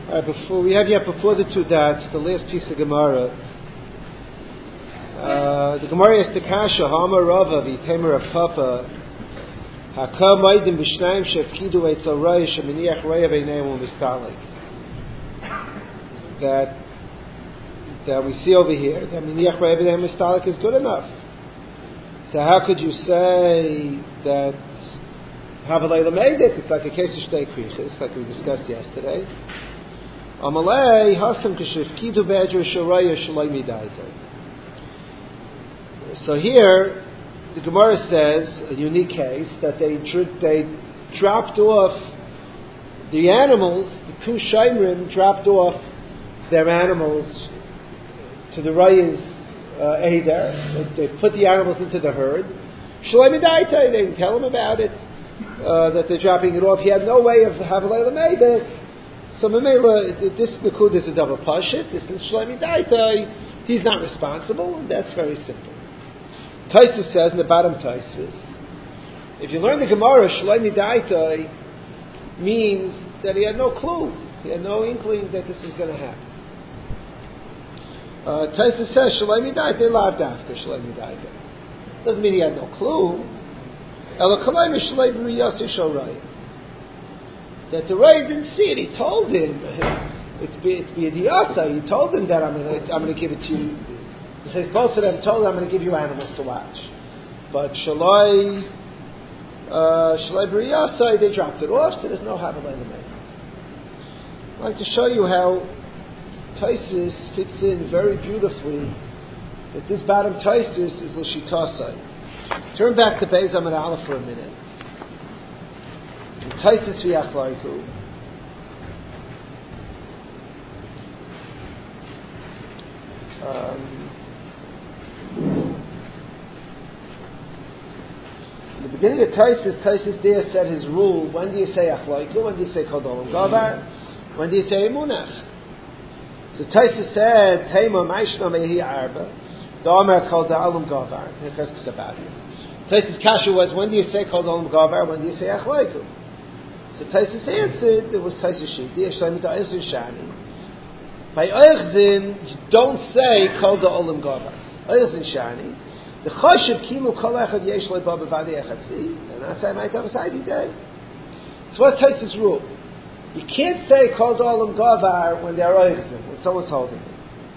Before the two dots, the last piece of Gemara. The Gemara is the Kasha Hama Rava v'Temer of Papa Hakam Maidim B'Shnaim Shefkidu Eitzel Raya Sheminiach Raya B'Neimu Mistalik. That we see over here that Miniach Raya B'Neimu Mistalik is good enough. So how could you say that Havalayla made it? It's like a case of Shtei Krichis, like we discussed yesterday. Amalei Hasam K'Shefkidu B'Edra Shoraya Shalai Midaita. So here, the Gemara says, a unique case, that they dropped off the animals, the two Shaimrim dropped off their animals to the Raya's Eider. They put the animals into the herd. Shalai Midaita, they didn't tell him about it, that they're dropping it off. He had no way of having Leila made it. So Mamela, this Nakud is a double pashit. This is Shalai Midaita. He's not responsible, and that's very simple. Taisus says in the bottom Taisus, if you learn the Gemara, Shalai Midaita means that he had no clue, he had no inkling that this was going to happen. Taisus says Shalai Midaita lav dafka Shalai Midaita. Doesn't mean he had no clue. Ela kalayim Shalai b'riyasi shoraya. That the Ray didn't see it. He told him it's b'yadiyasa. He told him that I'm going to give it to you. He says both of them told him I'm going to give you animals to watch. But Shalai B'riyasai, they dropped it off, so there's no Havalei Lamei. I'd like to show you how Taisus fits in very beautifully, that this bottom Taisus is L'shitasai. Turn back to Beis Amud Aleph for a minute. Taisus v'yachlaiku. In the beginning of Taisus there said his rule: when do you say achlaiku? When do you say kol dolam gavar? When do you say emunach? So Taisus said, "Teima ma'ishna mehi arba, da'amer kol dolam gavar." That's about it. Taisus kasha was: when do you say kol dolam gavar? When do you say achlaiku? So Taisus answered, it was Taisus Shiti, Yeshleim Ta'izin Shani. By Eichzin, you don't say Kol Da'olim Gavar. Eichzin Shani. The Choshev Kilu Kol Echad Yesh Le'ba B'vadi Echatzi. And I say, Might have a side day. So what's Taisus' rule? You can't say Kol Da'olim Gavar when they're Eichzin, when someone's holding it.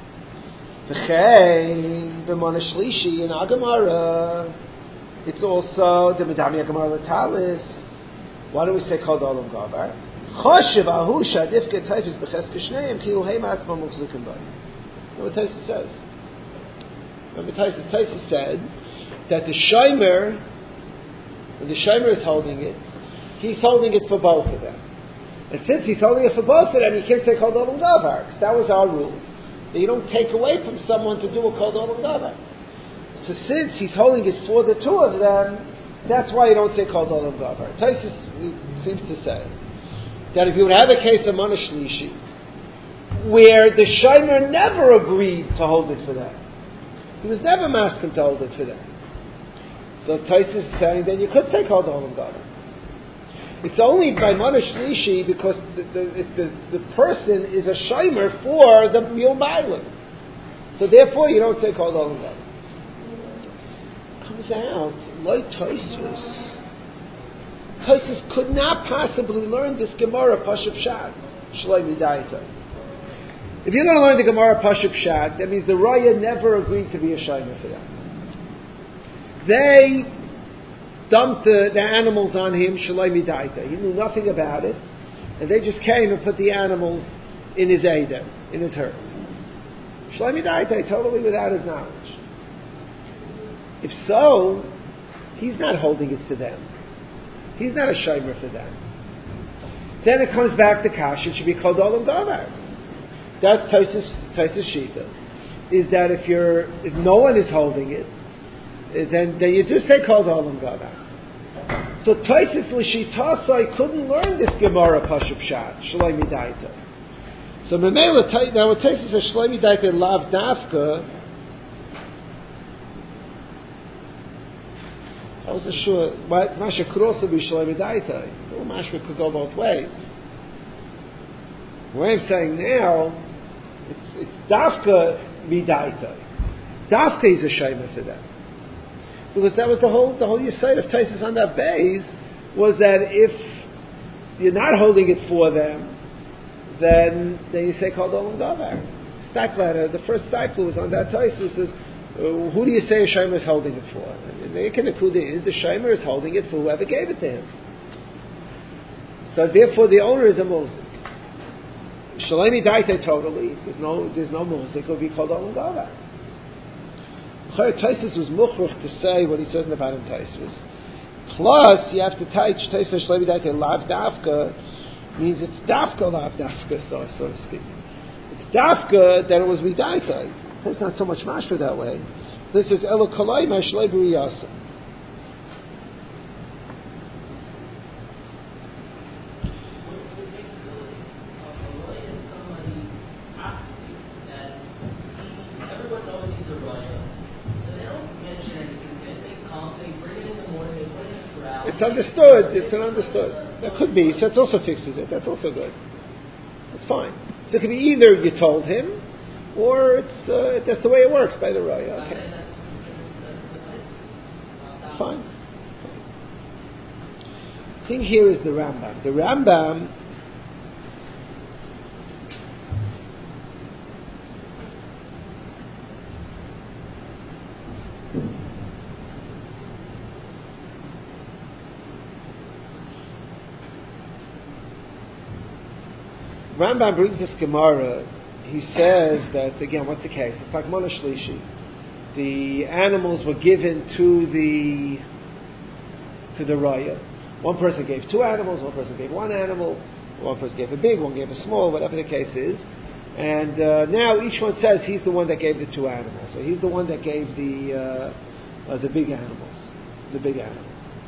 V'chein, B'mona Shlishi, in Agamara, it's also the Medami Agamara L'talis. Why do we say Kol Da'olam Gavar? Choshev ahu shadifke taifis b'cheska shneim ki hu heima atzma muchzukim b'ay. You know what Taisus says? Remember Taisus said that the Shomer, when the Shomer is holding it, he's holding it for both of them. And since he's holding it for both of them, he can't say Kol Da'olam Gavar, because that was our rule. That you don't take away from someone to do a Kol Da'olam Gavar. So since he's holding it for the two of them, that's why you don't say Kol Da'olam Gavar. Taisus seems to say that if you would have a case of Mona Shlishi, where the Shomer never agreed to hold it for them, he was never masking to hold it for them. So Taisus is saying that you could say Kol Da'olam Gavar. It's only by Mona Shlishi because the person is a Shomer for the real Bailam. So therefore you don't say Kol Da'olam Gavar. Comes out like Taisus could not possibly learn this Gemara Pashup Shad Shalai Midaita. If you're going to learn the Gemara Pashup Shad, that means the Raya never agreed to be a Shomer for them. They dumped the animals on him Shalai Midaita. He knew nothing about it, and they just came and put the animals in his Eider, in his herd. Shalai Midaita, totally without his knowledge. If so, he's not holding it for them. He's not a Shomer for them. Then it comes back to Kash. It should be Kol Da'olam Gavar. That's Taisus Shita. Is that if no one is holding it, then you do say Kol Da'olam Gavar. So Taisus L'Shitasai couldn't learn this Gemara Pashup Shat Shalai Midaita. So Memela, now when Taisus says Shalai Midaita Lav Dafka, I wasn't sure. Masha could also be Shalai Midaita. Mashma could go both ways. What I'm saying now, it's dafka midaita. Dafka is a shayma for them. Because that was the whole yesod of Taisus on that base, was that if you're not holding it for them, then you say called olam davar. Stakler, the first stakler was on that Taisus, says, who do you say a shayma is holding it for? And the Nekuda is the shayma is holding it for whoever gave it to him. So therefore the owner is a mulzik. Shalemi daite totally, there's no mulzik, it will be called olam davar. Taisus was muchruch to say what he says in the bottom Taisus. Plus, you have to teach Taisus Shlevi Daite Lav Dafka, means it's Dafka Lav Dafka, so to speak. It's Dafka that it was Midaita. It's not so much mashra that way. This is Elo Kalai Mashlei Buriyasa. It's understood. That could be. So it also fixes it. That's also good. It's fine. So it could be either you told him, or that's the way it works by the raya. Okay. Fine. The thing here is the Rambam. The Rambam brings this Gemara. He says that, again, what's the case? It's like Mona Shlishi. The animals were given to the Raya. One person gave 2 animals, one person gave 1 animal, one person gave a big, one gave a small, whatever the case is. And now each one says he's the one that gave the 2 animals. So he's the one that gave the big animals. The big animal.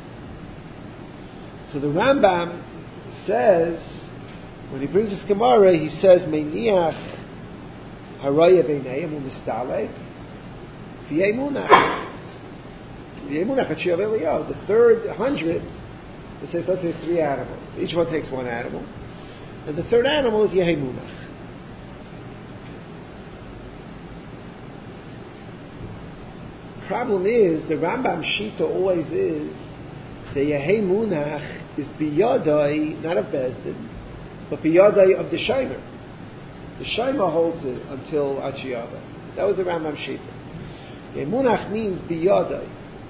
So the Rambam says, when he brings this Gemara, he says, Meiniach haraya b'neihem u'mistalek v'yei munach. V'yei munach at Shiav Eliyahu. The third 100, it says, let's say 3 animals. Each one takes 1 animal. And the third animal is Yehei Munach. Problem is, the Rambam Shita always is, the Yehei Munach is biyadai, not of Bezdin, but biyadai of the Shaimer. The Shaimer holds it until Achiyava. That was the Rambam Shita. Yemunach means biyadai.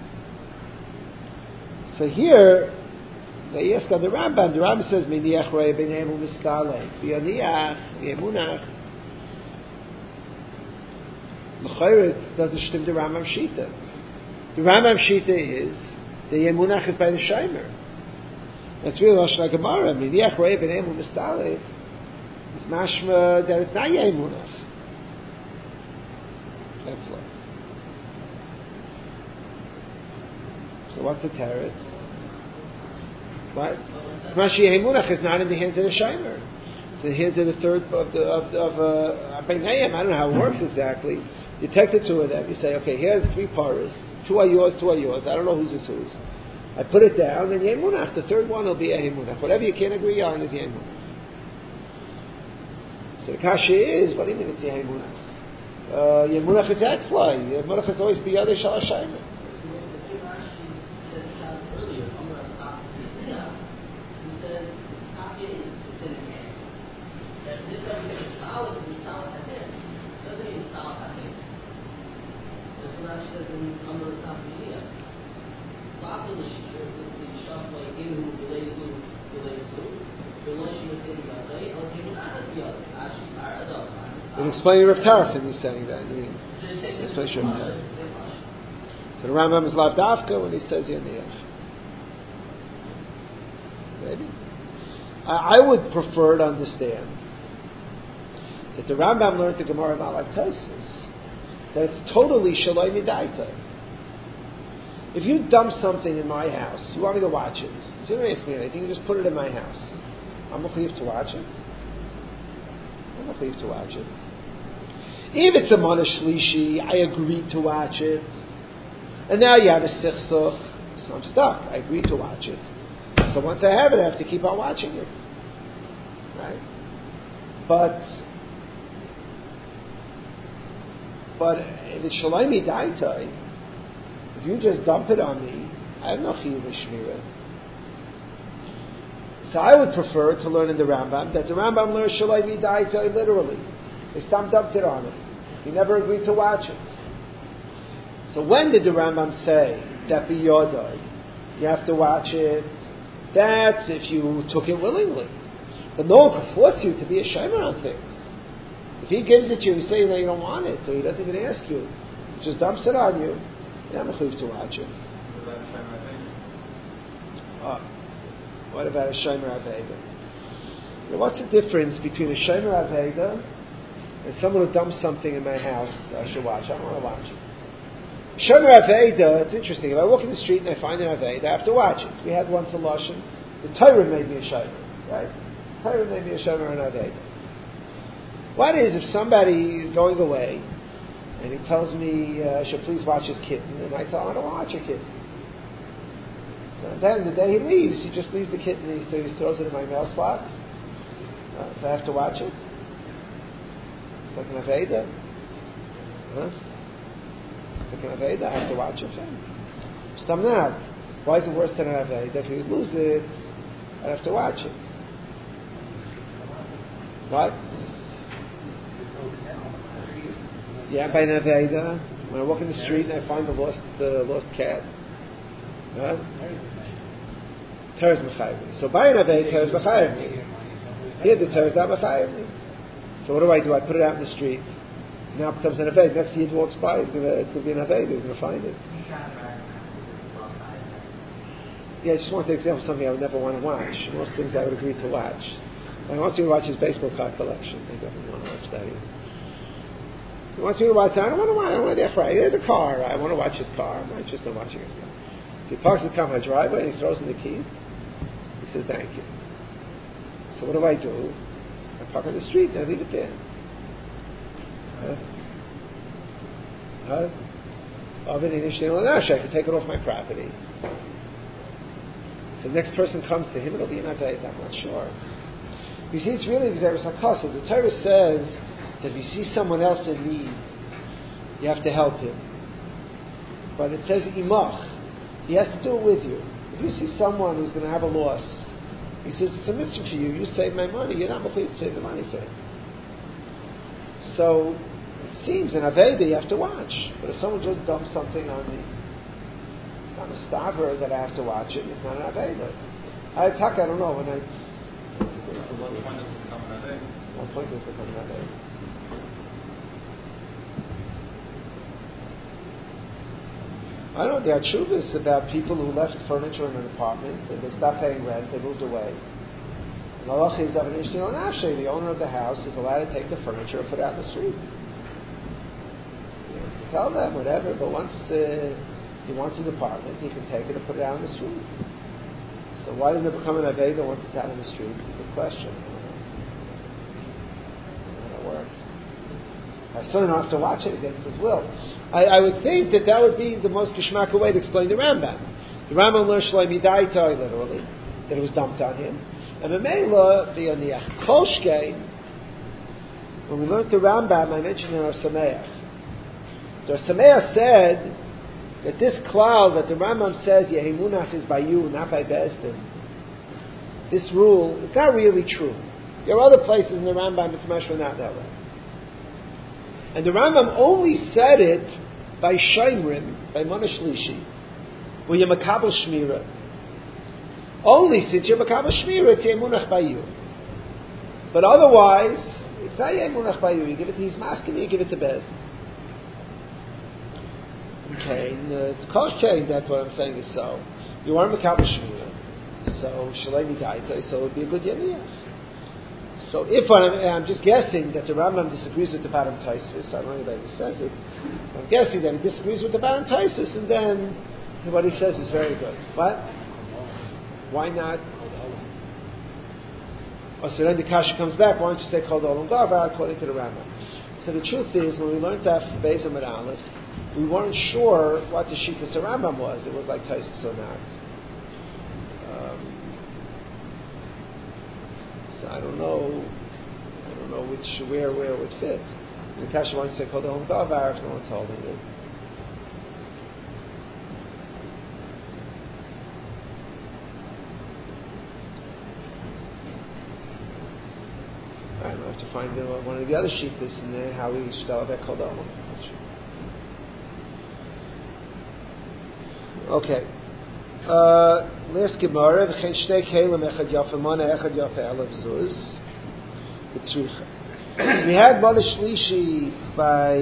So here, they ask on the Rambam says, Miniach rei b'neim u'mistalek, biyaniach, yemunach. L'chayret doesn't shtim the Rambam Shita. The Rambam Shita is, the yemunach is by the Shaimer. That's really Rosh Gemara. Miniach rei b'neim u'mistalek. It's mashma that it's not yemunach. That's what. So what's the teretz? What? Rashi Yemunach is not in the hands of the Shaimer. It's in the hands of the third of Beinayim. I don't know how it works exactly. You take the 2 of them. You say, okay, here's 3 paras. 2 are yours, 2 are yours. I don't know whose is whose. I put it down, and Yemunach, the third one will be a Yemunach. Whatever you can't agree on is Yemunach. So the kasha is, what do you mean it's Yemunach? Yemunach is Etzlai. Yemunach is always Biyadei Shal HaShaimer. And explain Rav Tarfon, he's saying that. So the Rambam is Lav Dafka when he says Yaniach. Maybe. I would prefer to understand that the Rambam learned the Gemara not like Tosfos, that it's totally Shalai Midaita. If you dump something in my house, you want me to watch it. So you don't ask me anything, you just put it in my house. I'm not to watch it. I'm not to watch it. If it's a Mana Shlishi, I agreed to watch it. And now you have a Sichsuch, so I'm stuck. I agreed to watch it. So once I have it, I have to keep on watching it. Right? But if it's Shalomi Daitai, if you just dump it on me, I have no chiyuv shmira. So I would prefer to learn in the Rambam that the Rambam learns Shalomi Daitai literally. They dumped it on him. He never agreed to watch it. So when did the Rambam say that biyodai, you have to watch it? That's if you took it willingly. But no one can force you to be a shomer on things. If he gives it to you, you say that you don't want it, or he doesn't even ask you. He just dumps it on you. You're not mechuyev to watch it. What about a shomer aveda? What's the difference between a shomer aveda and someone who dumps something in my house that I should watch? I don't want to watch it. Shomer aveda, it's interesting. If I walk in the street and I find an aveda, I have to watch it. We had once a lashon. The Torah made me a shomer, right? The Torah made me a shomer and aveda. What is if somebody is going away and he tells me I should please watch his kitten, and I tell him I don't want to watch your kitten. And then the day he leaves, he just leaves the kitten and he throws it in my mail slot. So I have to watch it. It's like an aveda. Like an aveda, I have to watch it. Stam not. Why is it worse than an aveda? If you lose it, I have to watch it. What? Yeah, by an aveda. When I walk in the street and I find the lost cat. Teres mechayev. So by an aveda, teres mechayev. Here the teres not mechayev. So what do? I put it out in the street. Now it becomes an aveda. Next Yid walks by, it's going to be an aveda. He's going to find it. Yeah, I just want to example something I would never want to watch. Most things I would agree to watch. I want you to watch his baseball card collection. Maybe I don't want to watch that either. He wants me to watch. I don't want to watch. I don't want to watch. There's a car. I want to watch his car. I'm not interested in watching his car. If he parks his car in my driveway and he throws in the keys, he says thank you. So what do? I park on the street and I leave it there. I can take it off my property. So the next person comes to him, it'll be an aved. I'm not sure. You see, it's really Gzeres HaKosel. The Torah says that if you see someone else in need, you have to help him. But it says imach. He has to do it with you. If you see someone who's going to have a loss, he says, it's a mitzvah for you. You save my money. You're not mechuyev to save the money for him. So it seems in aveda you have to watch. But if someone just dumps something on me, it's not a staver that I have to watch it. It's not an aveda. I don't know when I. What point does it become an aveda? I don't know. There are tshuvas about people who left furniture in an apartment and they stopped paying rent. They moved away. And Allah is of an ishtil and afshe. The owner of the house is allowed to take the furniture and put it out in the street. You can tell them whatever, but once he wants his apartment, he can take it and put it out in the street. So why didn't it become an aveda once it's out in the street? It's a good question. I don't know how that works. I certainly don't have to watch it against his will. I would think that would be the most geschmacka way to explain the Rambam. The Rambam learned Shlomi Daitai literally, that it was dumped on him. And the Mela, the Aniach Kolshke, when we learned the Rambam, I mentioned in our Sameach. The Sameach said that this cloud that the Rambam says Yehimunach is by you, not by Bezdin. This rule is not really true. There are other places in the Rambam it's much not that way. And the Rambam only said it by Shaimrim, by Mona Shlishi, where you're Makabel Shmira. Only since you're Makabel Shmira, it's Yemunach by you. But otherwise, it's not Yemunach by you. You give it to his maskim, you give it to Bez. Okay, and it's Koshke, that's what I'm saying is so. You are Makabel Shmira, so Shalei Midaita, so it would be a good Yemiyah. So if I'm just guessing that the Rambam disagrees with the Bottom Taisus, I don't know anybody who says it, I'm guessing that he disagrees with the Bottom Taisus, and then what he says is very good. What? Why not? Oh, so then the Kasha comes back, why don't you say Kol Olam Gavar according to the Rambam? So the truth is, when we learned that from Beis Amud Aleph, we weren't sure what the Shittas of Rambam was. It was like Taisus or not. I don't know know where it would fit. The Kasha wants to say called the home davar if no one's holding it. I have to find one of the other shittas in there how we should tell about called the home. Okay. Last Gemara, v'chein shnei kelim echad yafa mana echad yafa elav zuz b'tzricha. We had mana shlishi by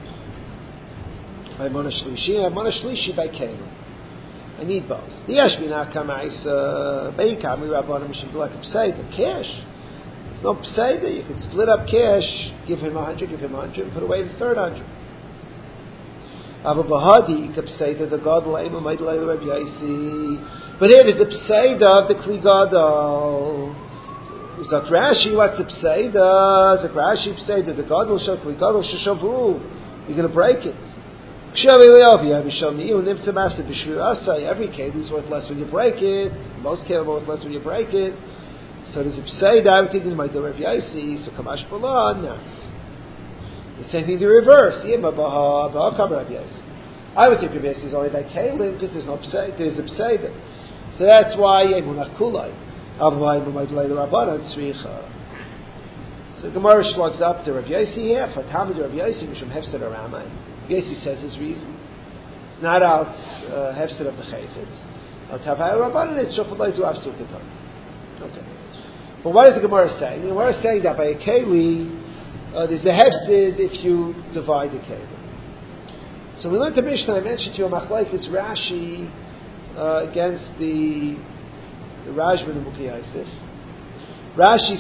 mana shlishi, and mana shlishi by kelim. I need both. The yesh binakam aisa beikami rabbanim mishum like a pseida cash. There's no pseida. You can split up cash, give him 100, give him 100, and put away the third 100. But here there's a pseida of the Kli Gadol. Zok Rashi, what's the pseida? Zok Rashi pseida, the Gadol shel Kli Gadol sheshavru. You're going to break it. Every keli is worth less when you break it. Most keli are worth less when you break it. So there's a pseida, I would think is my Rav Yaisi, so Kamash Bala, not. The same thing the reverse. I would think Rav Yaisi is only by Kalim because there's a pseida. So that's why Yemunach Kulai. So Gemara slugs up to Rav Yaisi here. Fatamid Rav Yaisi Mishum Hefsed Aramai. Rav Yaisi says his reason. It's not out Hefsed of the Chayfetz. Out Tavai Rabbanan. It's Shofalaizu Avsukaton. Okay. But what is the Gemara saying? The Gemara is saying that by a Keli, there's a hefsid if you divide the keli. So we learned the Mishnah. I mentioned to you a machlekes Rashi against the Rajman and Muki Yosef. Rashi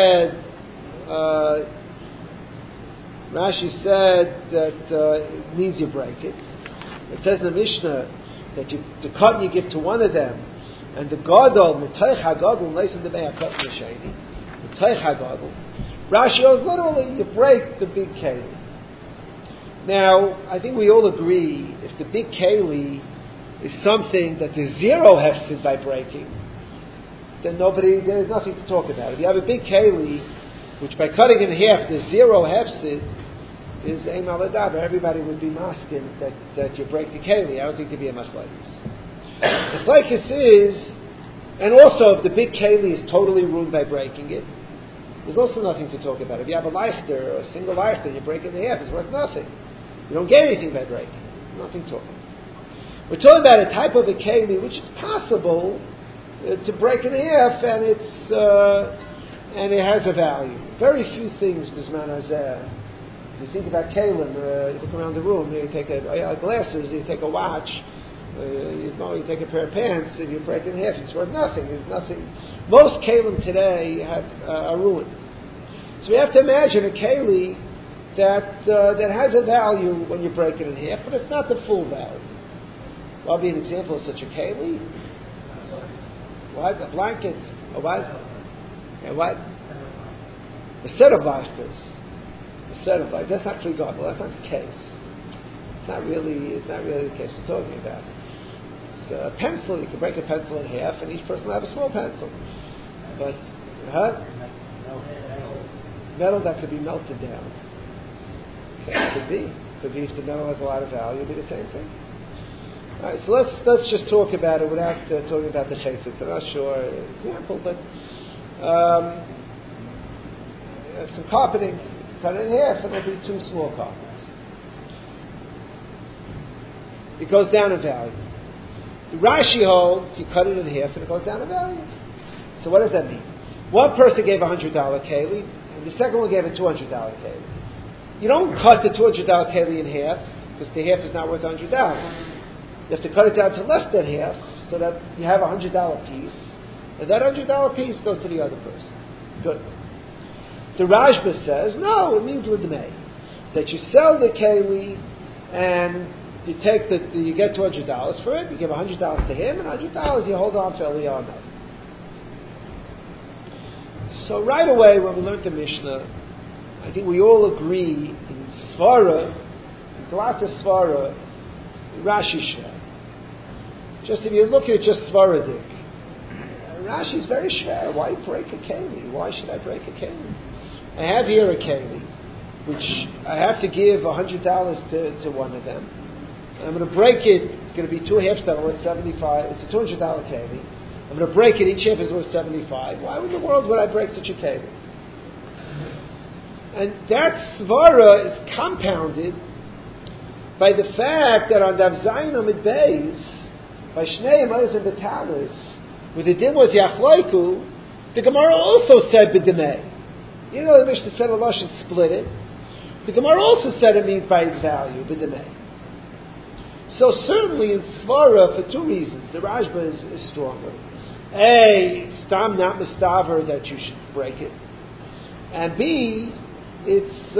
said that it means you break it. It says in the Mishnah that the cotton you give to one of them, and the gadol mitoich hagadol leisim the mei cotton l'sheni mitoich hagadol. Rashi goes literally you break the big keli. Now I think we all agree if the big keli is something that there's zero hefsid by breaking, then there's nothing to talk about. If you have a big keli, which by cutting in half there's zero hefsid, is aim aladabra. Everybody would be masking that you break the keli. I don't think there'd be a machlekes. The machlekes is, and also if the big keli is totally ruined by breaking it, there's also nothing to talk about. If you have a leichter, or a single leichter, and you break it in half, it's worth nothing. You don't get anything by breaking. Nothing talking. We're talking about a type of a keli which is possible to break in half, and it has a value. Very few things bisman hazeh. If you think about kelim, you look around the room, you take glasses, you take a watch, you take a pair of pants, and you break it in half. It's worth nothing. There's nothing. Most kelim today are ruined. So we have to imagine a keli that has a value when you break it in half, but it's not the full value. Well, I'll be an example of such a keli. What? A blanket? A what? A what? A set of leichters. A set of leichters. That's not Kli Gadol. That's not the case. It's not really the case we're talking about. It's a pencil. You can break a pencil in half, and each person will have a small pencil. But metal that could be melted down. Okay, could be if the metal has a lot of value, it'd be the same thing. All right, so let's just talk about it without talking about the chayfetz. I'm not sure example, but some carpeting, cut it in half, and there'll be two small carpets. It goes down in value. The Rashi holds you cut it in half, and it goes down in value. So what does that mean? One person gave $100 keli, and the second one gave a $200 keli. You don't cut the $200 keli in half because the half is not worth $100. You have to cut it down to less than half so that you have a $100 piece, and that $100 piece goes to the other person. Good. The Rashba says, no, it means l'dmei, that you sell the keli and you get $200 for it, you give $100 to him, and $100 you hold on for Eliyahu. So right away when we learned the Mishnah, I think we all agree in Svara, in Galata Svara, Rashi Sheh. Just if you look at just Svaradik, Rashi is very shver. Why break a keli? Why should I break a keli? I have here a keli, which I have to give $100 to one of them. And I'm going to break it. It's going to be 2 halves that are worth $75. It's a $200 keli. I'm going to break it. Each half is worth $75. Why in the world would I break such a keli? And that svara is compounded by the fact that on Dav Zayin Amid Beis, by Shnei Amayos and Betalis, where the din was Yachloiku, the Gemara also said B'demei. You know, the Mishnah said Allah should split it. The Gemara also said it means by its value, B'demei. So certainly in Svara, for 2 reasons, the Rashba is stronger. A, Stam not Mustaver that you should break it. And B, it's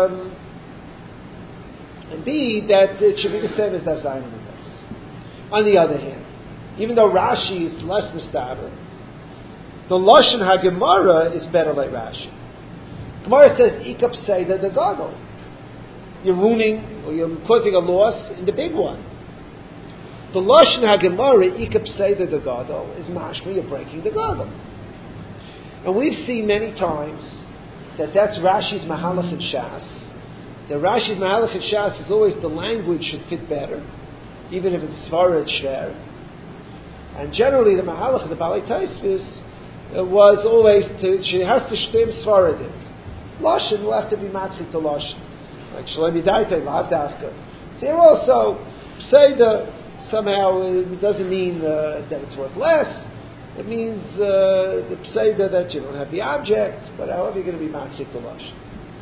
that it should be the same as Dav Zayin Amid Beis. On the other hand, even though Rashi is less Mustaver, the Lashon HaGemara is better like Rashi. Gemara says, Ikap Seidah the Gadol. You're ruining, or you're causing a loss in the big one. The Lashon HaGemara, Ikap Seidah the Gadol, is mashma, you're breaking the Gadol. And we've seen many times that that's Rashi's Mahalach and Shas. The Rashi's Mahalach and Shas is always the language should fit better, even if it's Svara and Shver. And generally the Mahalach of the Balei Tosfos was always she has to shtim Svaradik. Lashon will have to be matchik to Lashon. Like Shalom Yidayte, Lav Dafka. So here also, Seidah somehow it doesn't mean that it's worth less. It means the Seidah that you don't have the object, but however you're going to be matchik to Lashon.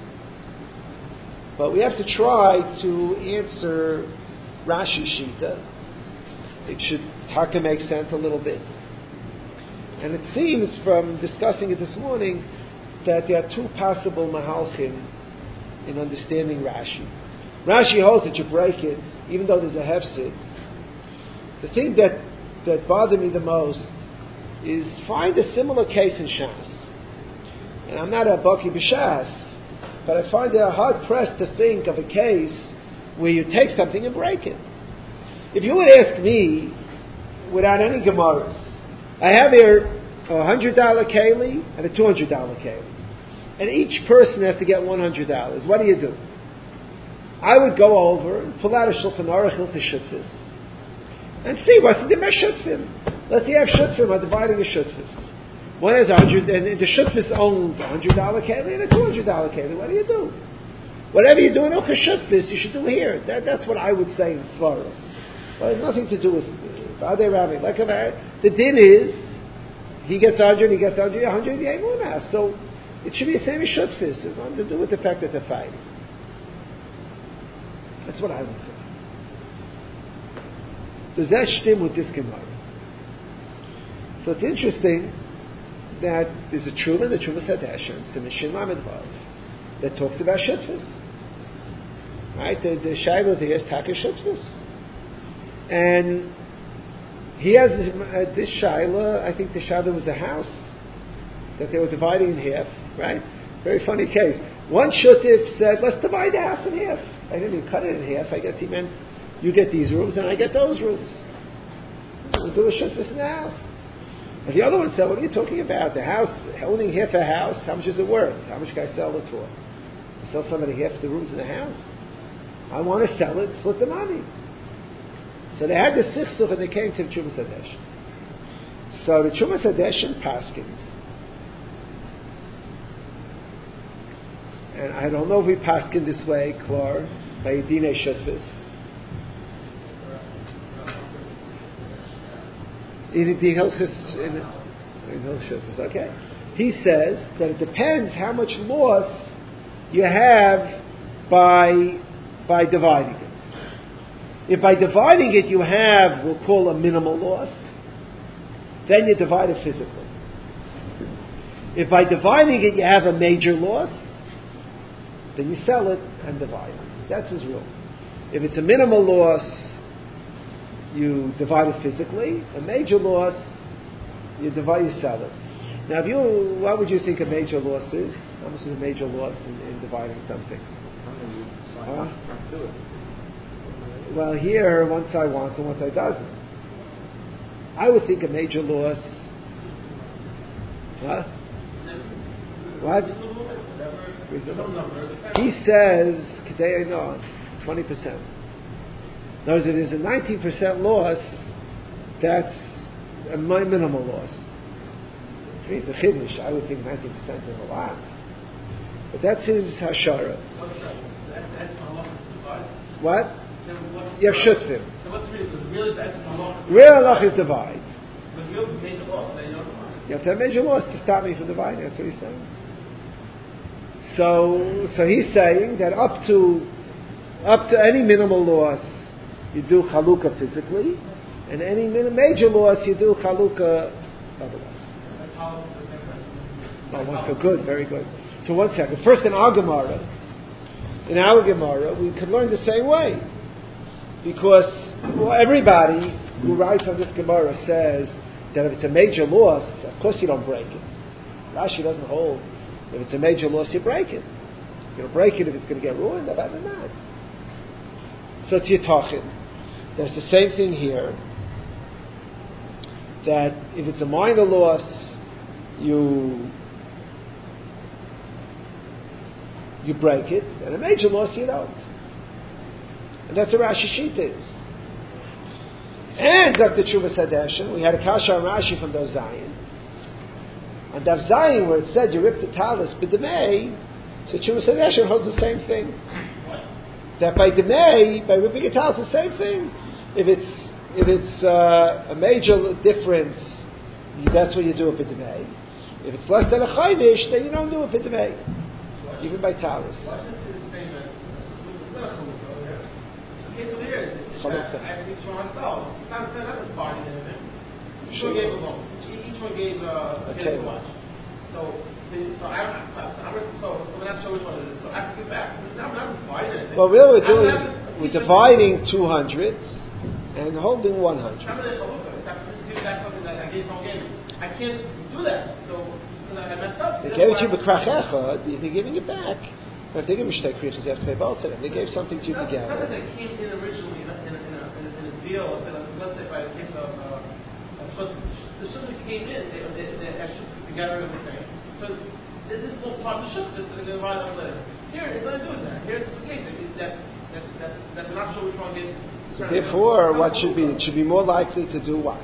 But we have to try to answer Rashi Shita. It should taka make sense a little bit. And it seems from discussing it this morning that there are 2 possible mahalchim in understanding Rashi. Rashi holds that you break it, even though there's a hefsid. The thing that bothered me the most is find a similar case in Shas. And I'm not a baki b'Shas, but I find it hard pressed to think of a case where you take something and break it. If you would ask me, without any Gemaras, I have here a $100 keli and a $200 keli, and each person has to get $100. What do? I would go over and pull out a Shulchan Aruch Hilchos Shutfos and see what's the Dimesh Shutfim. Let's say you have Shutfim are dividing a Shutfos. One has 100, and the Shutfos owns a $100 keli and a $200 keli. What do? Whatever you do in Hilchos Shutfos, you should do here. That's what I would say in Svara. But it has nothing to do with Badei Rabbi. Like the din is, he gets 100, he gets 100, 100, he ain't more now. So it should be the same as Shutfos. It's nothing to do with the fact that they're fighting. That's what I would say. Does that stem with this Gemara? So it's interesting that there's a Truma, the Truma Sadeshan, Simishin Lamed Vav, that talks about Shutfos. Right? The Shaila there is Taka Shutfos. And he has this Shaila, I think the Shaila was a house that they were dividing in half, right? Very funny case. One Shutif said, let's divide the house in half. I didn't even cut it in half. I guess he meant, you get these rooms and I get those rooms. We'll do a Shutif in the house. And the other one said, what are you talking about? The house, owning half a house, how much is it worth? How much can I sell it for? I sell somebody half the rooms in the house. I want to sell it, split the money. So they had the sichsuch and they came to the Trumas Hadeshin. So the Trumas Hadeshin paskins. And I don't know if we paskin this way, Klar, by Yedinei Shutfos. In Hilchos, okay. He says that it depends how much loss you have by dividing it. If by dividing it you have, we'll call a minimal loss, then you divide it physically. If by dividing it you have a major loss, then you sell it and divide it. That's his rule. If it's a minimal loss, you divide it physically. A major loss, you sell it. Now, what would you think a major loss is? How much is a major loss in dividing something? Well, here, one side wants and one side doesn't. I would think a major loss Huh? What? He says, Kedei Einon, 20%. In other words, if there's a 19% loss, that's a minimal loss. It's a chiddush. I would think 19% is a lot. But that's his hashara. What? Yeah, shutfim. Real halach is divide. You have to have major loss to stop me from dividing. That's what he's saying. So he's saying that up to any minimal loss, you do chalukah physically, and any major loss, you do chalukah otherwise. Oh, so good, very good. So one second. First, in our Gemara, we could learn the same way, because everybody who writes on this Gemara says that if it's a major loss, of course you don't break it. Rashi doesn't hold. If it's a major loss, you break it. You're going to break it if it's going to get ruined. Other than that, so it's Yitachin. There's the same thing here. That if it's a minor loss, you break it, and a major loss you don't. And that's what Rashi sheet is. And Dr. Tshuva Sadeshin, we had a kasha on Rashi from Dav Zayin. On Dav Zayin, where it said you rip the talis b'demei, so Tshuva Sadeshin holds the same thing. That by demei, by ripping a talis, the same thing. If it's a major difference, that's what you do it b'demei. If it's less than a chayvish, then you don't do it b'demei, even by talis. It's weird. I think $200. Not a party in it. Each one gave a loan. Each one gave a watch. So we're not sure which one it is. So I have to give back. I'm not dividing anything. Well, really, we're dividing 200 and holding 100. I'm just giving back something that I gave someone gave me. I can't do that. So I messed up. They gave it to you b'krach echad. They're giving it back. But if they give you shtei krichas, you have to pay both of them. They gave something to you together. Something that came in originally in a deal. Let's say by a case of the shuk that came in, they actually together and everything. So this is all part of the shuk that they're going to divide up later. Here it's not doing that. Here it's the case that's not sure which one gave. So therefore, what should be? It should be more likely to do what?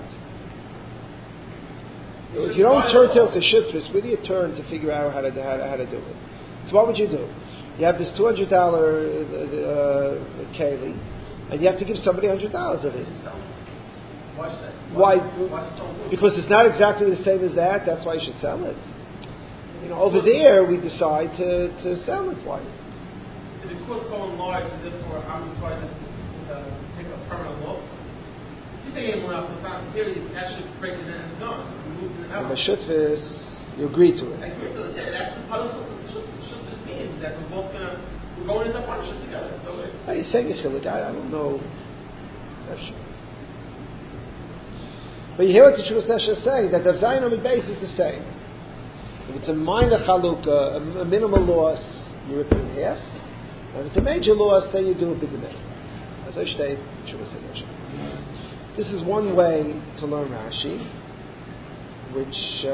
If you don't turn till to shutfis, where do you turn to figure out how to do it? So what would you do? You have this $200 keli, and you have to give somebody $100 of it. Why? Because it's not exactly the same as that. That's why you should sell it. Over there we decide to sell it. Why? If it costs someone large, therefore I'm required to take a permanent loss. You say anyone else, it's not here. You actually break it in and done. You lose it out. And the shutfis, you agree to it. I agree to it. That's part of the means that we're going into partnership together. So you're saying it's chilik. I don't know. But you hear what the Tshuva Sadeshin is saying, that the Zayin Amid Beis is the same. If it's a minor chalukah, a minimal loss, you rip it in half. And if it's a major loss, then you do a b'demei. As I state, Tshuva Sadeshin. This is one way to learn Rashi, which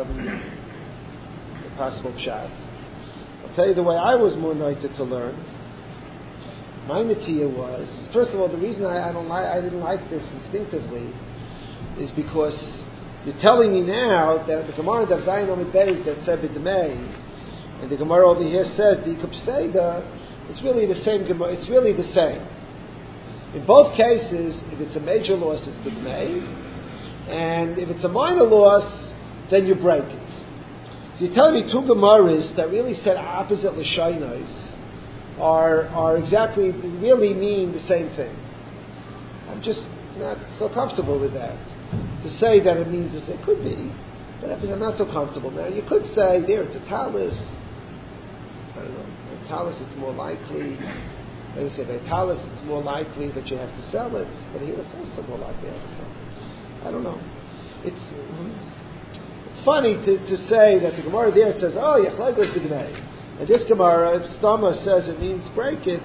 the possible pshat. I'll tell you the way I was more united to learn. My netiya was, first of all, the reason I didn't like this instinctively is because you're telling me now that the Gemara Dav Zayin Amid Beis that said b'demei, and the Gemara over here says the Kupseda, it's really the same Gemara. It's really the same. In both cases, if it's a major loss, it's b'demei, and if it's a minor loss, then you break it. So you're telling me two Gemaras that really said opposite L'shainos are exactly, really mean the same thing. I'm just not so comfortable with that. To say that it means this, it could be, but I'm not so comfortable now. You could say, there, it's a talis. I don't know. A talis, it's more likely. Like I say, by talis, it's more likely that you have to sell it, but here it's also more likely you have to sell it. I don't know. It's funny to say that the Gemara there, it says, oh, Yachlai goes b'demei. And this Gemara, Stama says it means break it.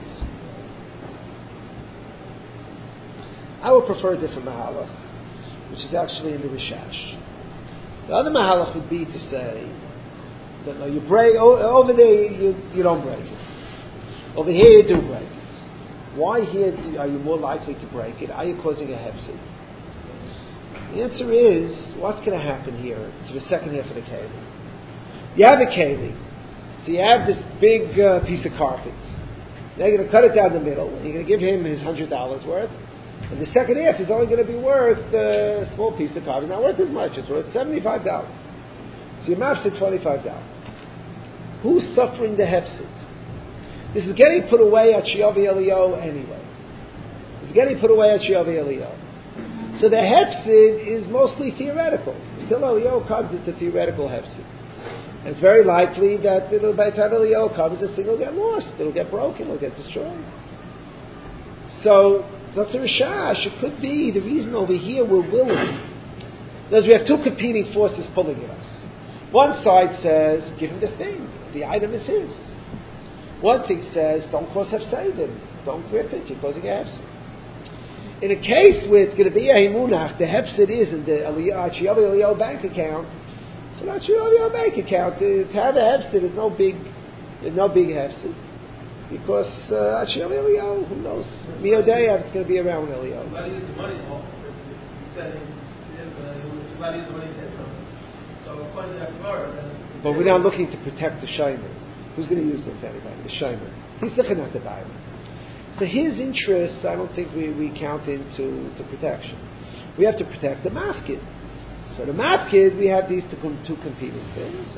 I would prefer a different mahalach, which is actually in the Rishash. The other mahalach would be to say that no, you break over there you don't break it. Over here you do break it. Why here are you more likely to break it? Are you causing a hefsid? The answer is, what's going to happen here to the second half of the keli? You have a keli, so you have this big piece of carpet. Now you're going to cut it down the middle, and you're going to give him his $100 worth, and the second half is only going to be worth a small piece of carpet. Not worth as much, it's worth $75. So your mafsid $25. Who's suffering the hefsid? This is getting put away at Shiavi Elio anyway. It's getting put away at Shiavi Elio. So the hefsid is mostly theoretical. Until Elio comes, it's a theoretical hefsid. And it's very likely that by the time Elio comes, this thing will get lost. It'll get broken. It'll get destroyed. So, Dr. Rashash, it could be the reason over here we're willing. Because we have two competing forces pulling at us. One side says, give him the thing. The item is his. One thing says, don't cause hefsedim. Don't grip it. You're causing a hefsid. In a case where it's going to be a himunach, the hefsid is in the Chiyav Elio bank account. So not Chiyav Elio bank account. To have a hefsid is no big hefsid. Because Chiyav Elio, who knows? Miodeya, it's going to be around Elio. Somebody used the money, he said somebody used the money to him. So according to that Gemara, but we're not looking to protect the shomer. Who's going to use them to anybody? The shomer. He's looking at the buyer. So his interests, I don't think we count into the protection. We have to protect the mafkid. So the mafkid, we have these two competing things.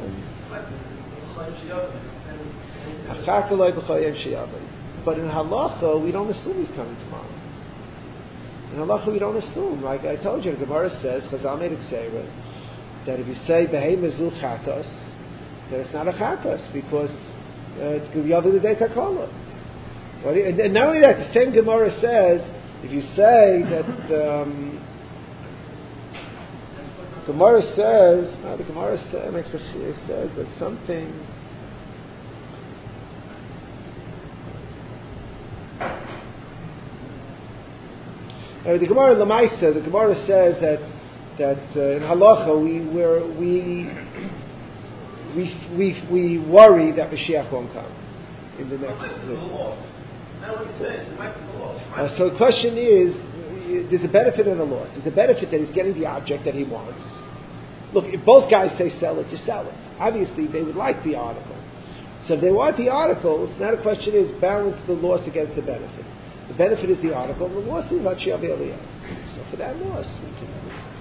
But in halacha, we don't assume he's coming tomorrow. In halacha, we don't assume. Like I told you, the Gemara says, Chazal made a ksera, that if you say behei mezul chatos, that it's not a chatos because it's going to be over the day takola. And not only that, the same Gemara says, if you say that the Gemara says that something. The Gemara Lamaisa, the Gemara says that in halacha we worry that Mashiach won't come in the next. So the question is, there's a benefit and a loss. There's a benefit that he's getting the object that he wants. Look, if both guys say sell it, just sell it. Obviously, they would like the article. So if they want the articles, now the question is, balance the loss against the benefit. The benefit is the article, and the loss is Hachiyav Eliyah. So for that loss, we can.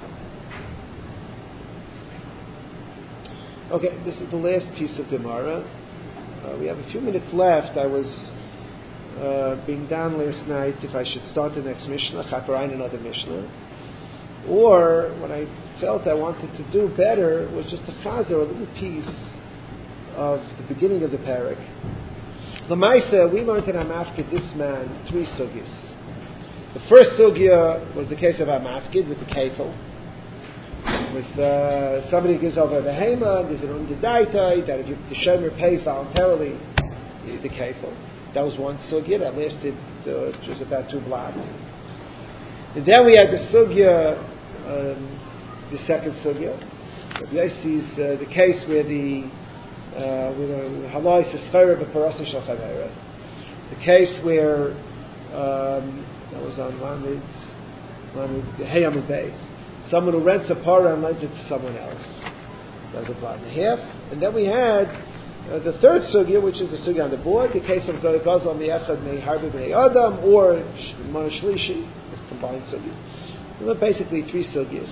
Okay, this is the last piece of Gemara. We have a few minutes left. I was being down last night if I should start the next Mishnah, Chaparain another Mishnah, or what I felt I wanted to do better was just to chazer a little piece of the beginning of the parak. Lamaisa, we learned in Hamafkid this man 3 sugyas. The first sugya was the case of Hamafkid with the kefil. With somebody gives over the hema, there's an undedaitai, that if the shomer pays voluntarily the kefil. That was one sugya that lasted just about 2 blocks. And then we had the sugya, the second sugya. Yoshi's the case where the halai sesfera b'parasa shel chavera. The case where that was on Lamed Heyamid Beis. Someone who rents a parah and lends it to someone else. That was a blot and a half. And then we had the third sugya, which is the sugya on the board, the case of Gazal Mi'echad Mei Harbi B'nei Adam, or Mona Shlishi, this combined sugya. There were basically 3 sugyas.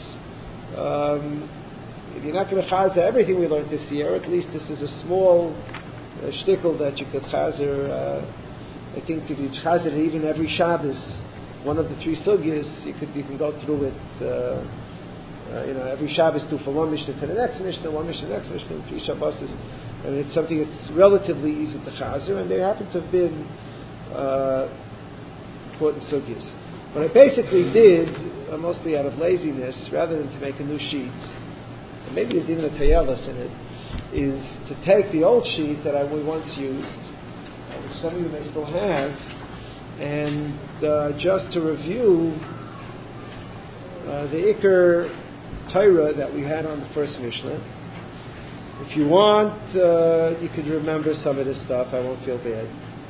If you're not going to chazer everything we learned this year, at least this is a small shtickle that you could chazer. I think if you chazer it even every Shabbos, one of the 3 sugyas, you can go through it. Every Shabbos do from one Mishnah to the next Mishnah, one Mishnah to the next Mishnah, 3 Shabbos. I mean, it's something that's relatively easy to chazer, and they happen to have been important sugyas. What I basically did, mostly out of laziness, rather than to make a new sheet, and maybe there's even a tayelis in it, is to take the old sheet that we once used, which some of you may still have, and just to review the Iker Torah that we had on the first Mishnah. If you want, you could remember some of this stuff. I won't feel bad.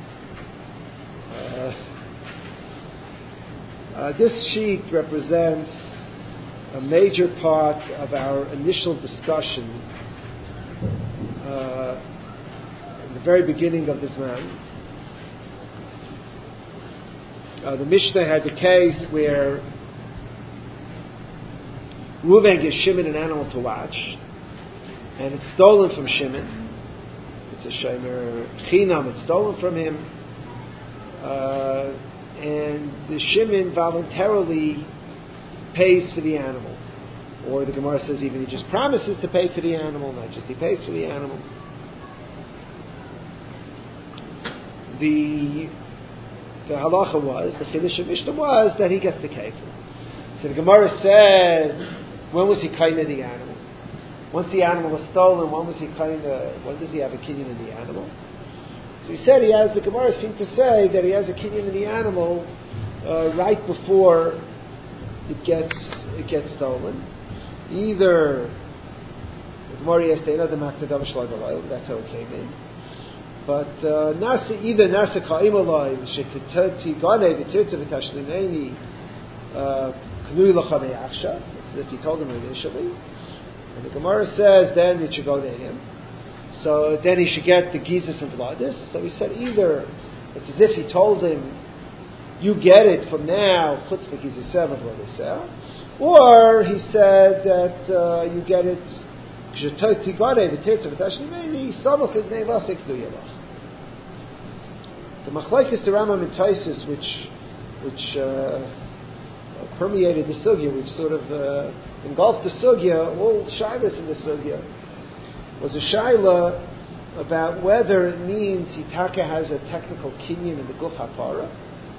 This sheet represents a major part of our initial discussion in the very beginning of this man. The Mishnah had the case where Reuven gives Shimon an animal to watch, and it's stolen from Shimon. It's a shomer chinam. It's stolen from him, and the Shimon voluntarily pays for the animal, or the Gemara says even he just promises to pay for the animal, not just he pays for the animal. The halacha was, the Chiddush of Mishnah was that he gets the kefil. So the Gemara said, when was he kind of the animal? Once the animal was stolen, when does he have a kinyan in the animal? So he said the Gemara seemed to say that he has a kinyan in the animal right before it gets stolen. Either the Gemara has that's how it came in. But either nasa ka'imalai shekitati gane v'tirtza v'tashlimeni knui l'cha me'achsha. That's if he told him initially. And the Gemara says then it should go to him. So then he should get the gizis and vladis. So he said either it's as if he told him you get it from now chutz v'giziseh v'vladiseh, or he said that you get it k'shetati gane v'tirtza v'tashlimeni samach l'nei lasek knui l'cha. The machlekes the Rambam and Taisus, which permeated the sugya, which sort of engulfed the sugya, all shilas in the sugya, was a shaila about whether it means Hitaka has a technical kinyan in the guf hapara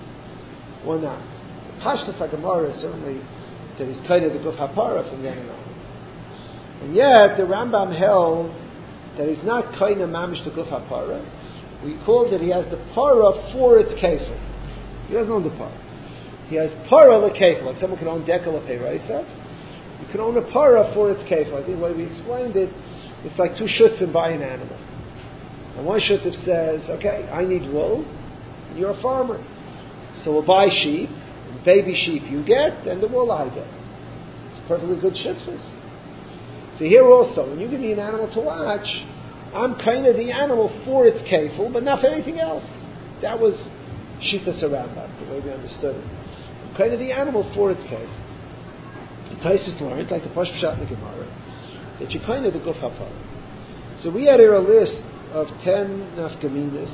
or not. Pashtas HaGemara is certainly that he's kind of the guf hapara from then on. And yet the Rambam held that he's not kind of mamish the guf hapara. We called that he has the para for its kefir. He doesn't own the para. He has para lekefir. Like someone can own dekel lepeiraisa. You can own a para for its kefir. I think the way we explained it, it's like two shutfim buy an animal. And one shutf says, okay, I need wool, and you're a farmer. So we'll buy sheep, and baby sheep you get, and the wool I get. It's a perfectly good shutfis. So here also, when you give me an animal to watch, I'm kind of the animal for its kefil, but not for anything else. That was Shitas Rambam, the way we understood it. I'm kind of the animal for its kefil. The Taisus learned, like the Pashut Pshat in the Gemara, that you're kind of the guf hapara. So we had here a list of 10 nafkaminas.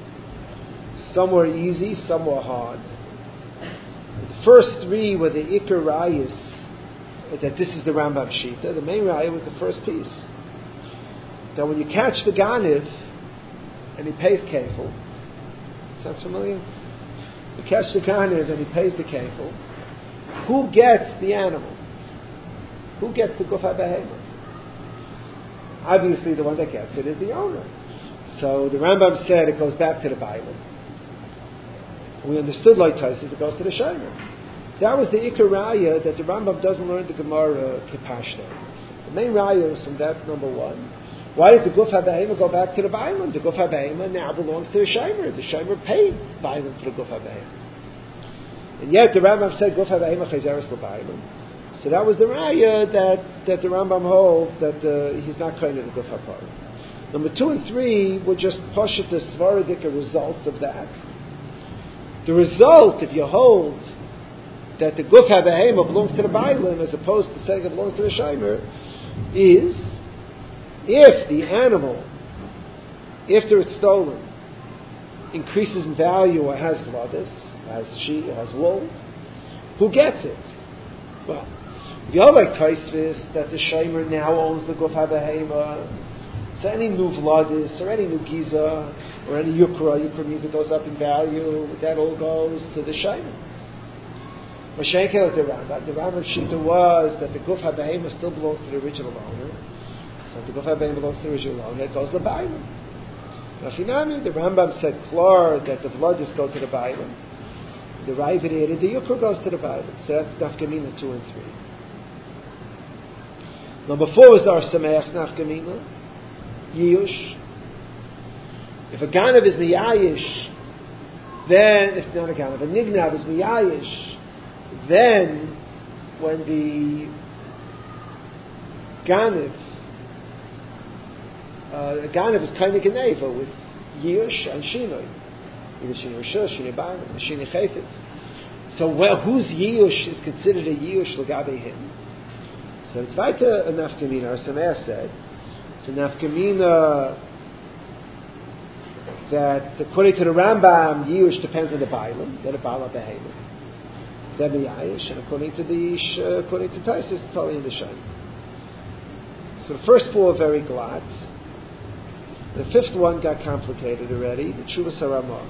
Some were easy, some were hard. The first 3 were the Iker Rayas, that this is the Rambam Shita. The main Raya was the first piece. That when you catch the ganiv and he pays kefil, sounds familiar? You catch the ganiv and he pays the kefil, who gets the animal? Who gets the guf habehema? Obviously the one that gets it is the owner. So the Rambam said it goes back to the Bible. We understood like Taisus, it goes to the Shomer. That was the Iker Raya that the Rambam doesn't learn the Gemara Kipashta. The main Raya was from that number 1. Why did the Guf HaBehema go back to the Bailam? The Guf HaBehema now belongs to the Shomer. The Shomer paid Bailam for the Guf HaBehema. And yet the Rambam said Guf HaBehema Chazeres l'Bailam. So that was the Raya that the Rambam holds that he's not kind of the Guf HaPara. Number 2 and 3 were just Pashut Svaradika results of that. The result, if you hold that the Guf HaBehema belongs to the Bailam as opposed to saying it belongs to the Shomer, is if the animal, after it's stolen, increases in value or has vladis, has wool, who gets it? Well, if you have like Taisvis that the Shomer now owns the Guf HaBehema, so any new vladis or any new giza or any yukra means it goes up in value, that all goes to the Shomer. Mashenkel at the Rambam Shita was that the Guf HaBehema still belongs to the original owner. So if the Guf HaBehema belongs to the original owner, it goes to the Bailam. Rafinami, the Rambam said klar that the vladis go to the Bailam. The Ravid added the yukra goes to the Bailam. So that's Nafkamina 2 and 3. Number 4 is Dar Sameach Nafkamina, Yiyush. If a Ganav is Miyayish, then, if not a Ganav, a Nignav is Miyayish, then when the Ganav is kind of Geneva with Yiyush and Shinoi. Either Shinoi Shush, Shinoi Ba'an, Shinoi Chayfetz. So whose Yiyush is considered a Yiyush L'gabe him? So it's weiter a Nafkamina, as Sameach said. It's a Nafkamina that, according to the Rambam, Yiyush depends on the Bailam, that a Bala Behelim. Then the Yayish, and according to Taisus, it's totally in the Shem. So the first 4 are very glad. The 5th one got complicated already, the Tshuvas HaRamah.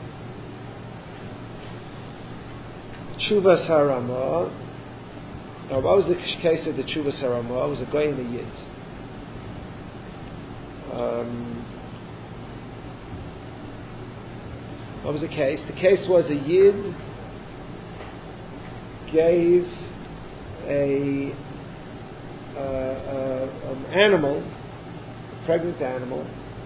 Tshuvas HaRamah. Now, what was the case of the Tshuvas HaRamah? It was a guy and a Yid. What was the case? The case was a Yid gave an animal, a pregnant animal,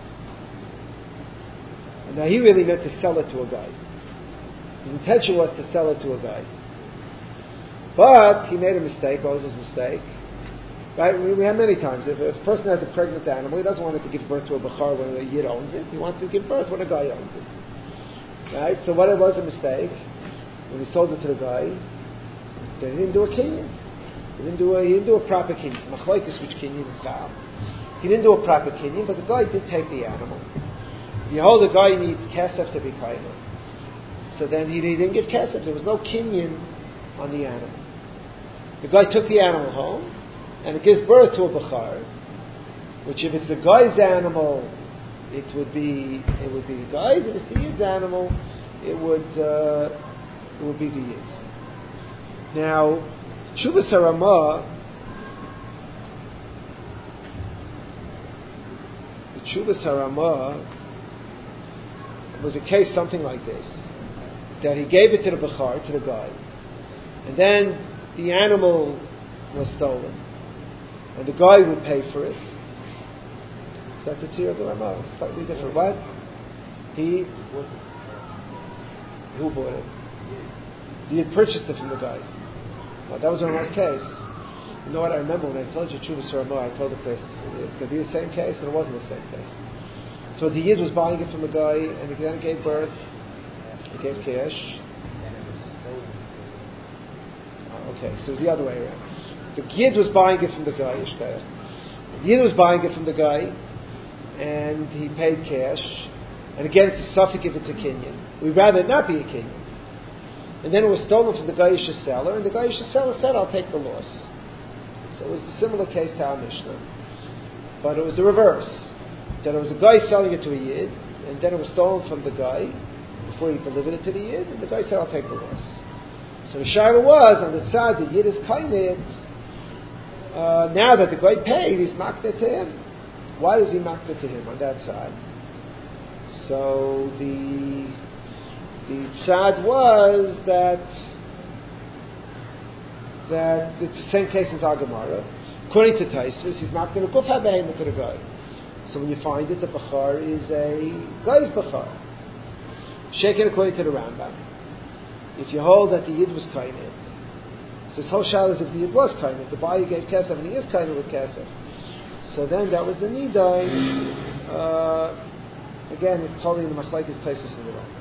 and now he really meant to sell it to a guy. His intention was to sell it to a guy. But he made a mistake. What was his mistake? Right? We have many times. If a person has a pregnant animal, he doesn't want it to give birth to a bachar when a Yid owns it. He wants to give birth when a guy owns it. Right? So what was a mistake? When he sold it to the guy, then he didn't do a kinyan. He didn't do a proper kinyan. Machlokes which kinyan is how. He didn't do a proper kinyan, but the guy did take the animal. You hold the guy needs kesef to be kaina. So then he didn't give kesef. There was no kinyan on the animal. The guy took the animal home, and it gives birth to a bachar, which if it's the guy's animal, it would be the guy's. If it's the Yid's animal, it would be the Yid's. Now, Tshuvas HaRamah, the Tshuvas HaRamah was a case something like this, that he gave it to the bachar, to the guy, and then the animal was stolen, and the guy would pay for it. Is that the tzir of the Ramah? Slightly different. What? Who bought it? He had purchased it from the guy. Well, that was the Ramah's case. You know what I remember when I told you Tshuvas HaRamah, I told the place it's going to be the same case, and it wasn't the same case. So the Yid was buying it from the guy, and the guy gave birth. He gave cash. Okay, so it's the other way around. The Yid was buying it from the guy. The Yid was buying it from the guy, and he paid cash. And again, it's a suffix if it's a kinyan. We'd rather it not be a kinyan. And then it was stolen from the Gayish seller, and the Gayish seller said, "I'll take the loss." So it was a similar case to our Mishnah, but it was the reverse. That it was a guy selling it to a Yid, and then it was stolen from the guy before he delivered it to the Yid, and the guy said, "I'll take the loss." So the shaila was on the side the Yid is kainit. Now that the guy paid, he's makneh to him. Why is he makneh to him on that side? So the tzad was that it's the same case as Agamara. According to Taisus, he's makneh to guf habehem to the guy. So when you find it, the bachar is a guy's bachar. Shaken according to the Rambam. If you hold that the Yid was kainit, so this whole shal is if the Yid was kainit, the buyer gave kesef, and he is kainit with kesef. So then that was the nidai. Again, it's totally in the machlokes places in the Rambam.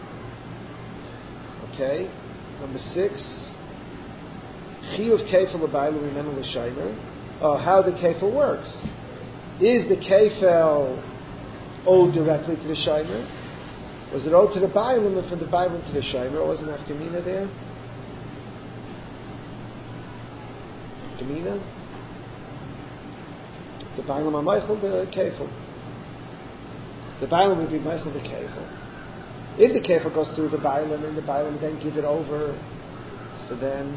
Okay, number 6. Chiyuv kefil l'baylu remenu l'shaymer. How the kefil works. Is the kefil owed directly to the shaymer? Was it owed to the Bailam and from the Bailam to the Shaymer? Or wasn't Afkamina there? Afkamina? The Bailam are Michael, the Kefil. The Bailam would be Michael, the Kefil. If the Kefil goes through the Bailam and the Bailam then give it over, so then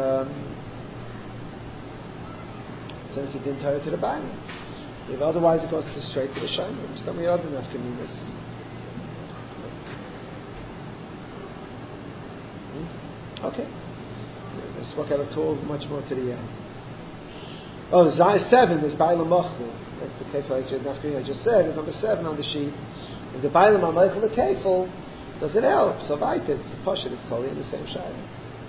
since it didn't tie it to the Bailam. If otherwise it goes straight to the Shaymer. Some of the other Afkaminas. Okay. Let's work out a tool much more to the end. Oh, Zai 7 is Bailam Mochel. That's the Kefil I just said. It's number 7 on the sheet. If the Bailam HaMochel the Kefil, does it help? So Vaita, it's a Pasha, it's totally in the same Shayla.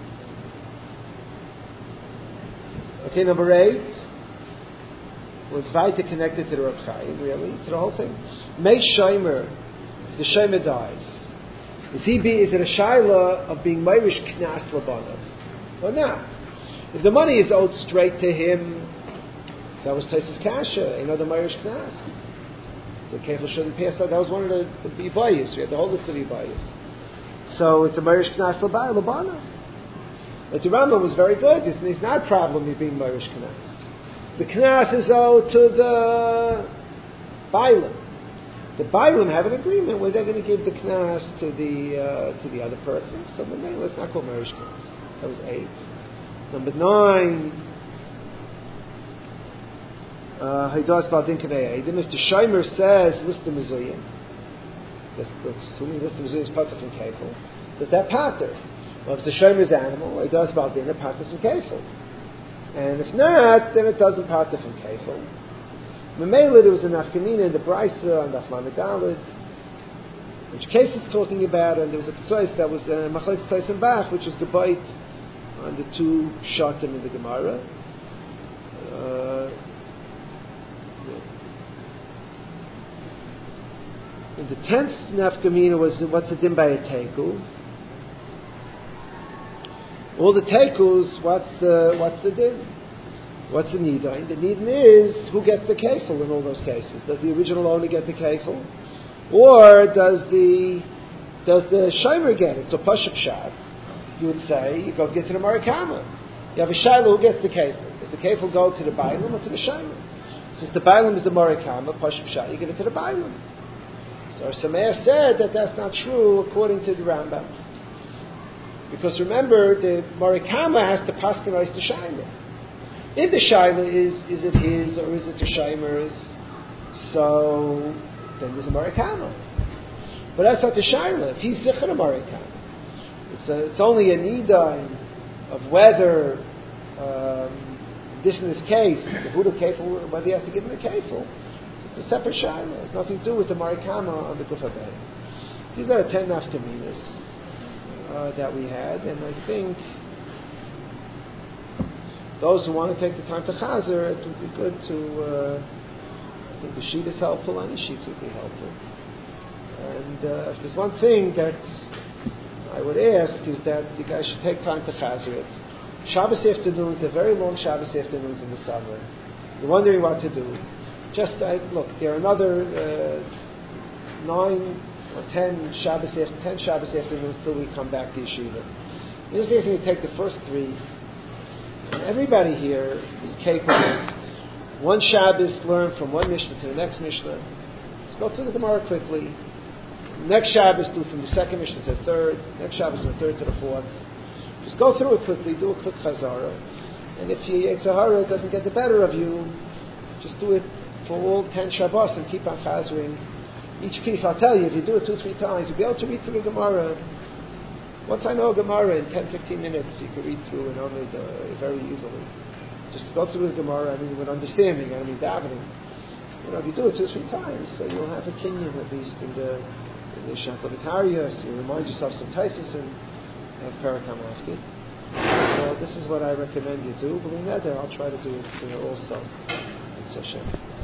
Okay, number 8 was Vaita connected to the Reb Chaim, really, to the whole thing. Make Shomer, if the Shomer dies. Is it a Shayla of being Meirish Knas Labanav? Or not? If the money is owed straight to him, that was Taisus Kasha, another Meirish Knas. The Kefil shouldn't pass that. That was one of the Ibayis. We had the whole list of Ibayis. So it's a Meirish Knas Labanav. But the Rambam was very good. It's not a problem with being Meirish Knas. The Knas is owed to the Bailam. The Bailam have an agreement where they're going to give the Knas to the other person. So let's not call Meirish Knas. That was 8. Number 9. Haidas Baldin Kanei Eidim. If the Shomer says list the Mizuyim, assuming list the Mizuyim is Patah from Kefil, does that pater? Well, if the Shomer's animal, Haidas Baldin, it paters from Kefil. And if not, then it doesn't pater from Kefil. Memela, there was a nafkamina in the Brisa on the Aflamidalid, which case it's talking about, and there was a Psois that was Machlek Tais and Bach, which is the bite on the 2 shatim in the Gemara. In the 10th nafkamina was what's a din by a teku. All the tekus, what's the din? What's the nidain? The nidain is who gets the kefil in all those cases. Does the original owner get the kefil, or does the shomer get it? So pashup shat, you would say you go get to the marikama. You have a shiloh who gets the kefil. Does the kefil go to the bailam or to the shomer? Since the bailam is the marikama, pashup shat, you give it to the bailam. So Sameach said that that's not true according to the Rambam. Because remember, the Marikama has to paskenize the Shaila. If the Shaila is it his or is it the Shaimer's, so then there's a Marikama. But that's not the Shaila. If he's Zichar Marikama, it's only a Nidain of whether, in this case, the Huda Kefil, whether he has to give him the Kefil. It's a separate Shaila. It has nothing to do with the Marikama on the Gufa Bay. These are the 10 nafkaminas that we had, and I think those who want to take the time to chazer, it would be good to. I think the sheet is helpful, any sheets would be helpful. And if there's one thing that I would ask is that you guys should take time to chazer it. Shabbos afternoons, they're very long Shabbos afternoons in the summer. You're wondering what to do. Just look, there are another 9 or 10 Shabbos afternoons till we come back to yeshiva. You're just asking to take the first 3. And everybody here is capable. One Shabbos, learn from one Mishnah to the next Mishnah. Let's go through the Gemara quickly. Next Shabbos, do from the second Mishnah to the third. Next Shabbos, from the third to the fourth. Just go through it quickly. Do a quick chazara. And if your Yetzer Hara doesn't get the better of you, just do it for all 10 Shabbos and keep on chazering each piece. I'll tell you, if you do it 2-3 times, you'll be able to read through the Gemara. Once I know a Gemara in 10-15 minutes, you can read through an Amid very easily. Just go through the Gemara, with understanding, davening. If you do it 2-3 times, so you'll have a kinyan at least in the Shaklavitariya, so you remind yourself some Taisus and have Parakam after. So this is what I recommend you do. Believe that, I'll try to do it also. It's Hashem.